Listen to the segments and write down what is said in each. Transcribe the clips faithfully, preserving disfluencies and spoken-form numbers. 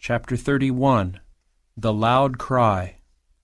Chapter thirty-one. The Loud Cry.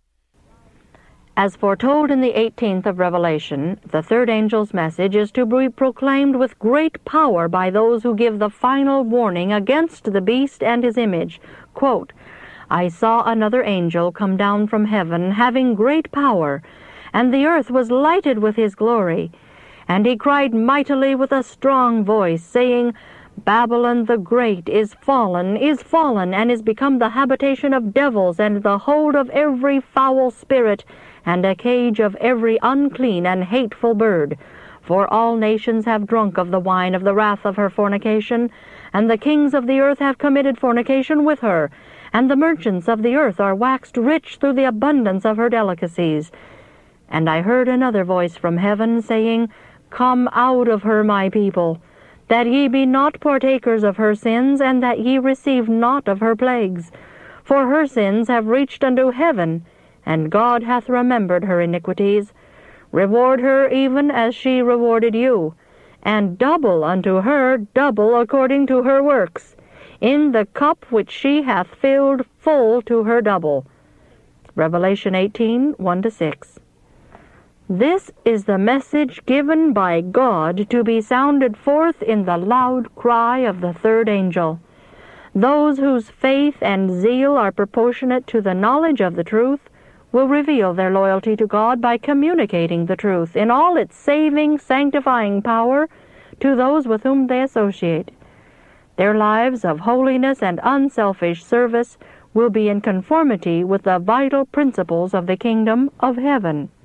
As foretold in the eighteenth of Revelation, the third angel's message is to be proclaimed with great power by those who give the final warning against the beast and his image. Quote, "I saw another angel come down from heaven, having great power, and the earth was lighted with his glory. And he cried mightily with a strong voice, saying, Babylon the Great is fallen, is fallen, and is become the habitation of devils, and the hold of every foul spirit, and a cage of every unclean and hateful bird. For all nations have drunk of the wine of the wrath of her fornication, and the kings of the earth have committed fornication with her, and the merchants of the earth are waxed rich through the abundance of her delicacies. And I heard another voice from heaven, saying, Come out of her, my people, that ye be not partakers of her sins, and that ye receive not of her plagues. For her sins have reached unto heaven, and God hath remembered her iniquities. Reward her even as she rewarded you, and double unto her, double according to her works, in the cup which she hath filled full to her double." Revelation eighteen, one to six. This is the message given by God to be sounded forth in the loud cry of the third angel. Those whose faith and zeal are proportionate to the knowledge of the truth will reveal their loyalty to God by communicating the truth in all its saving, sanctifying power to those with whom they associate. Their lives of holiness and unselfish service will be in conformity with the vital principles of the kingdom of heaven.